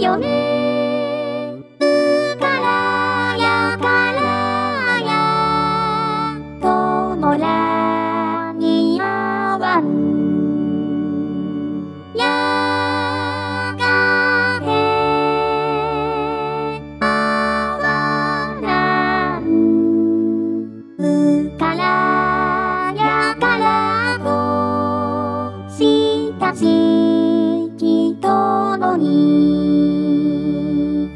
よね。からやからやともらにあわんやがへあわなんからやからとしたしきともに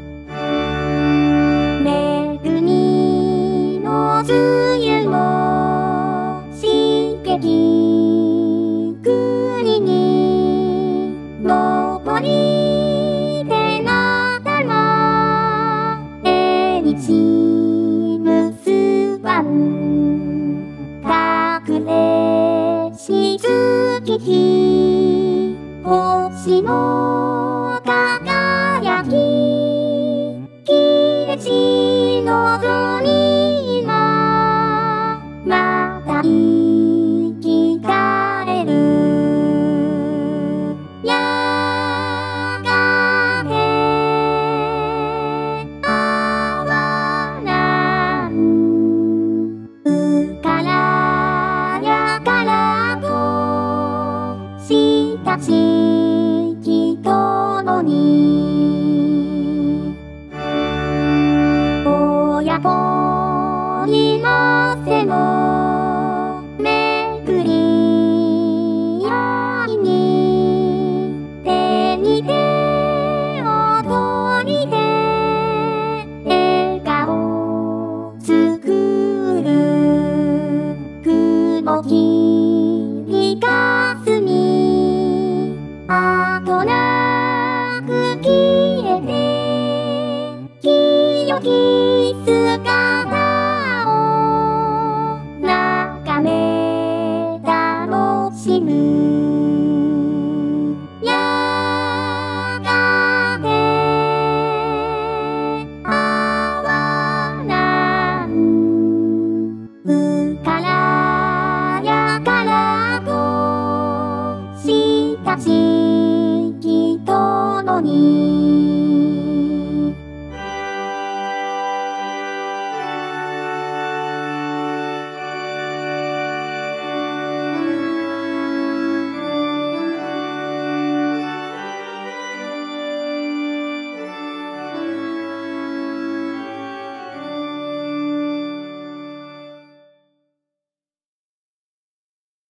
めぐみのつゆもしげきくににのぼりでなたらえにちむすばんかくれしつきひ星の輝ききれしのぞみ今また生き返るやがてあわなんからやからとしたしきともに親子にませもめくりあいに手に手を取りで笑顔つくる雲霧かすみあとなく消えて清き姿を眺め楽しむやがてあわなんからやからとしたしきともに